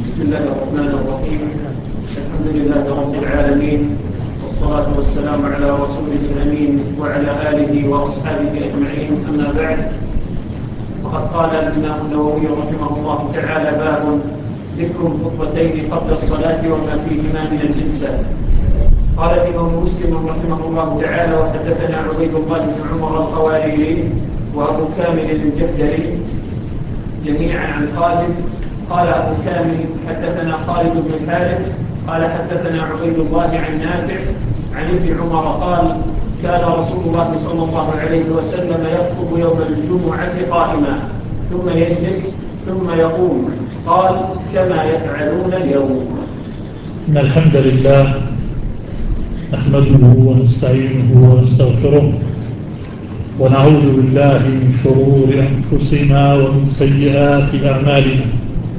بسم الله الرحمن الرحيم. الحمد لله رب العالمين، والصلاة والسلام على رسوله الأمين وعلى آله وأصحابه أجمعين، أما بعد. وقد قال الإمام النووي رحمه الله تعالى: باب ذكر الخطبتين قبل الصلاة وما فيهما من الجنسة. قال الإمام مسلم رحمه الله تعالى: وحدثنا عبيد الله بن عمر القواريري وأبو كامل الجحدري جميعا عن خالد. قال أبو كامل: حدثنا خالد بن الحارث قال حدثنا عبيد الله عن نافع عن ابن عمر قال: كان رسول الله صلى الله عليه وسلم يخطب يوم الجمعة قائما ثم يجلس ثم يقوم. قال: كما يفعلون اليوم. إن الحمد لله نحمده ونستعينه ونستغفره ونعوذ بالله من شرور أنفسنا ومن سيئات أعمالنا.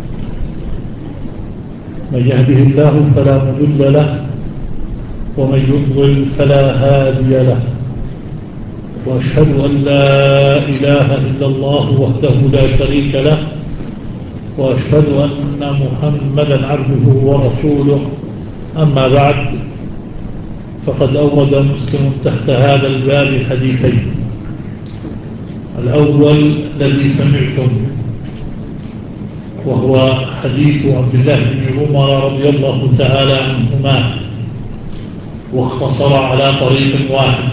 من يهده الله فلا مضل له ومن يضلل فلا هادي له، وأشهد أن لا إله إلا الله وحده لا شريك له، وأشهد أن محمدا عبده ورسوله. أما بعد، فقد أورد مسلم تحت هذا الباب حديثين. الأول الذي سمعتم وهو حديث عبد الله بن عمر رضي الله تعالى عنهما، واختصر على طريق واحد،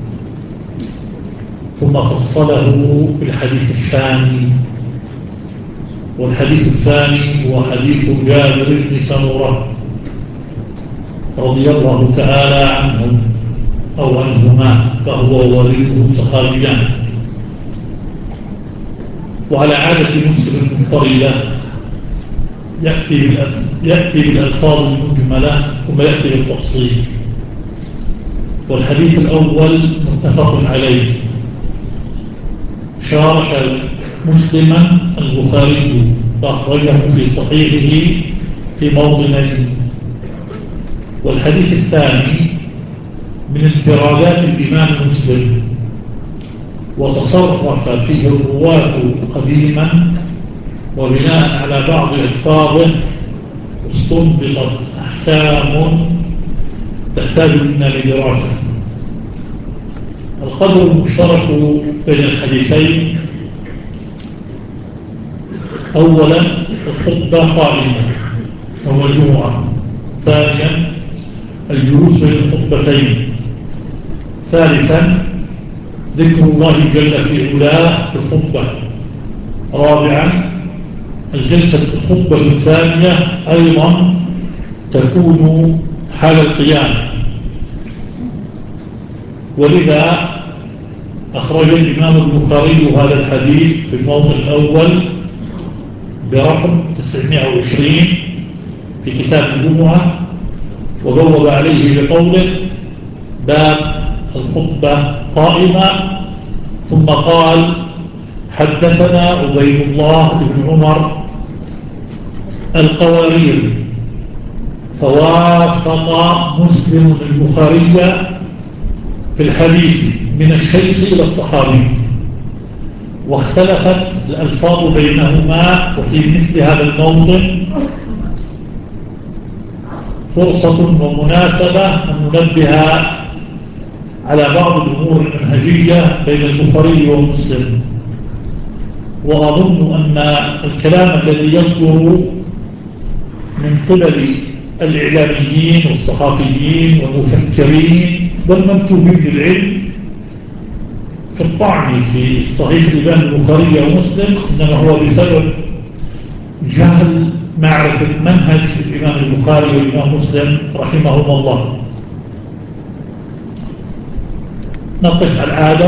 ثم فصله بالحديث الثاني. والحديث الثاني هو حديث جابر بن سمرة رضي الله تعالى عنهم أو عنهما، فهو وولده صحابيان. وعلى عادة مسلم الطويلة يأتي بالألفاظ المجملة ثم يأتي بالتفصيل. والحديث الأول متفق عليه، شارك مسلما البخاري فأخرجه في صحيحه في موطنين. والحديث الثاني من انفرادات الإمام مسلم، وتصرف فيه الرواة قديما، وبناء على بعض ألفاظه استنبطت أحكام تحتاج منا لدراسة. القدر المشترك بين الحديثين: أولا الخطبة قائمة يوم الجمعة، ثانيا الجلوس بين الخطبتين، ثالثا ذكر الله جل في علاه في الخطبة، رابعا الجلسة في الخطبة الثانية أيضا تكون حال القيام. ولذا أخرج الإمام البخاري هذا الحديث في الموضع الأول برقم 920 في كتاب الجمعة، وبوب عليه بقوله: باب الخطبة قائمة. ثم قال: حدثنا عبيد الله بن عمر القواريري. فوافق مسلم البخاري في الحديث من الشيخ إلى الصحابي، واختلفت الألفاظ بينهما. وفي مثل هذا الموطن فرصة ومناسبة أن ننبه على بعض الأمور المنهجية بين البخاري ومسلم. وأظن أن الكلام الذي يصدر من قبل الإعلاميين والصحافيين والمفكرين والمنسوبين للعلم في الطعن في صحيح الإمام البخاري ومسلم إنما هو بسبب جهل معرفة منهج الإمام البخاري والإمام مسلم رحمهما الله. نقف العادة